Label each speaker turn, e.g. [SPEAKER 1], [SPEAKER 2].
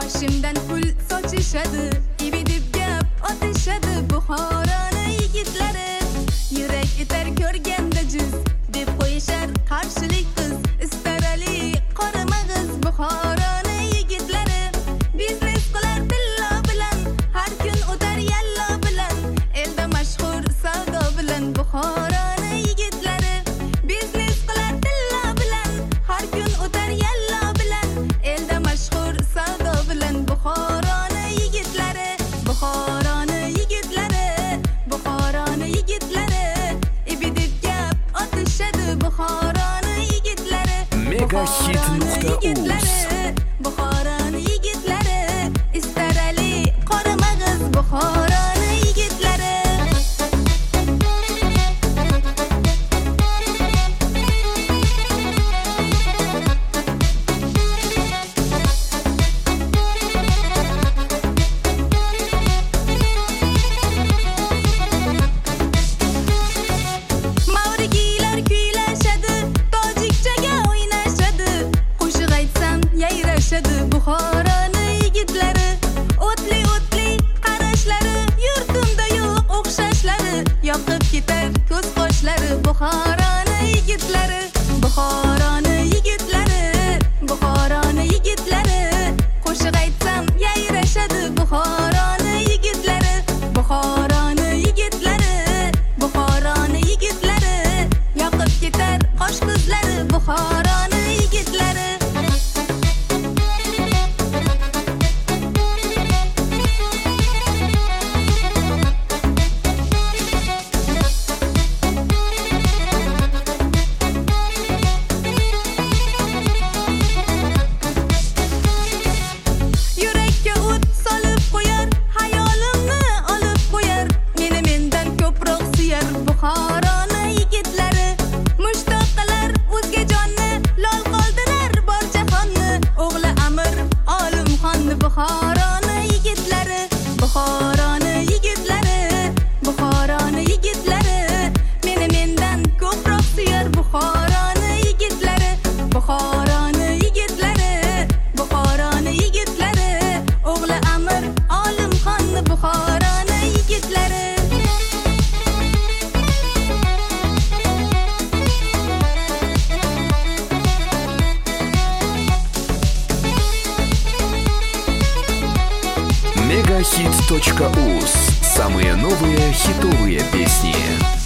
[SPEAKER 1] boshimdan pul sochishadi, ibi deb gap otishadi Buxoroni yigitlari. Yurak etar ko'rganda juz deb qo'yishar qarshilik qiz, istarali qora mag'iz Buxoroni yigitlari. Biznes qilar tillo bilan, har kun o'tar yallo bilan, elda mashhur savdo bilan Buxoroni yigitlari. Biznes qilar tillo bilan, har kun o'tar yallo bilan, elda mashhur savdo bilan Buxoroni yigitlari. Buxoroni yigitlari, Buxoroni yigitlari, ibidib gap otishadi Buxoroni yigitlari.
[SPEAKER 2] Megahit.uz
[SPEAKER 1] Buxoroni yigitlari, istarali qora mag'iz Buxoroni yigitlari. Mavrigilar kuylashadi, tojikchaga o'ynashadi, qo'shiq aytsam yayrashadi Buxoroni yigitlari. O'tli qarashlari, yurtimda yo'q o'xshashlari, yoqib ketar ko'z qoshlari Buxoroni yigitlari. Buxoroni yigitlari, Buxoroni yigitlari, qo'shiq aytsam yayrashadi Buxoroni yigitlari. Buxoroni yigitlari, Buxoroni yigitlari, yoqib ketar qosh ko'zlari Buxoroni yigitlari. Yurakka o't solib qo'yar, hayolimni olib qo'yar, meni mendan ko'proq suyar Buxoroni yigitlari. Mushtoq qilar o'zga jonni, lol qoldirar bor jahonni, o'g'li Amir Olimxonni Buxoroni yigitlari. Buxoroni yigitlari, Buxoroni yigitlari, meni mendan ko'proq suyar Buxoroni yigitlari. Buxoroni yigitlari, Buxoroni yigitlari, o'g'li Amir Olimxonni Buxoroni yigitlari.
[SPEAKER 2] Megahit.uz. Самые новые хитовые песни.